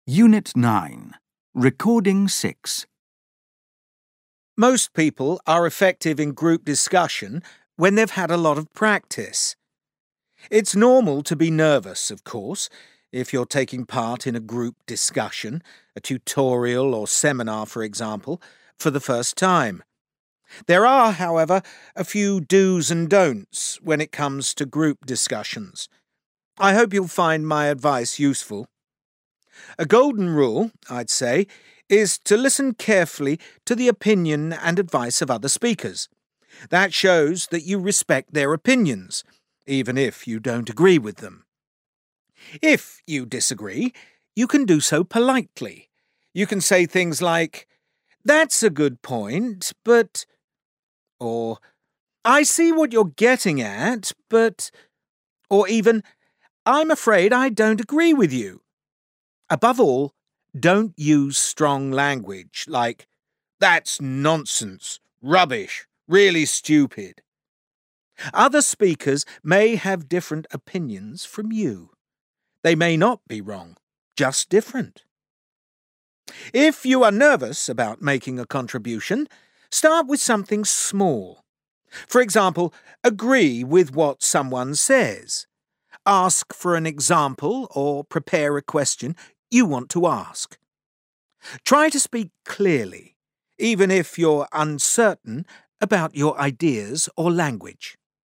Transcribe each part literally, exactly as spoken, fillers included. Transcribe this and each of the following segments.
Unit nine. Recording six. Most people are effective in group discussion when they've had a lot of practice. It's normal to be nervous, of course, if you're taking part in a group discussion, a tutorial or seminar, for example, for the first time. There are, however, a few do's and don'ts when it comes to group discussions. I hope you'll find my advice useful. A golden rule, I'd say, is to listen carefully to the opinion and advice of other speakers. That shows that you respect their opinions, even if you don't agree with them. If you disagree, you can do so politely. You can say things like, "That's a good point, but..." or "I see what you're getting at, but..." or even, "I'm afraid I don't agree with you." Above all, don't use strong language like, "That's nonsense, rubbish, really stupid." Other speakers may have different opinions from you. They may not be wrong, just different. If you are nervous about making a contribution, start with something small. For example, agree with what someone says. Ask for an example or prepare a question you want to ask. Try to speak clearly, even if you're uncertain about your ideas or language.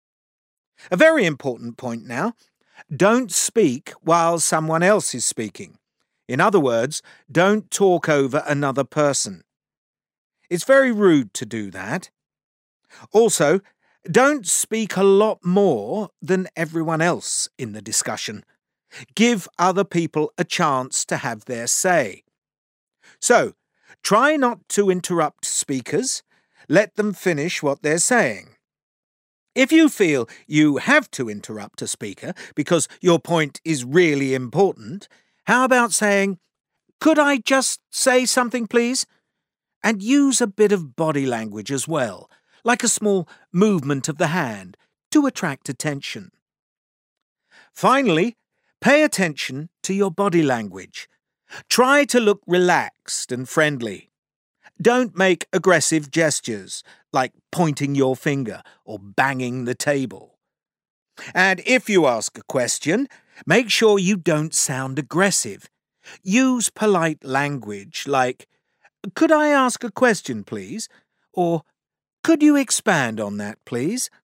A very important point now, don't speak while someone else is speaking. In other words, don't talk over another person. It's very rude to do that. Also, don't speak a lot more than everyone else in the discussion. Give other people a chance to have their say. So, try not to interrupt speakers. Let them finish what they're saying. If you feel you have to interrupt a speaker because your point is really important, how about saying, "Could I just say something, please?" And use a bit of body language as well, like a small movement of the hand, to attract attention. Finally, pay attention to your body language. Try to look relaxed and friendly. Don't make aggressive gestures, like pointing your finger or banging the table. And if you ask a question, make sure you don't sound aggressive. Use polite language like, "Could I ask a question, please?" or "Could you expand on that, please?"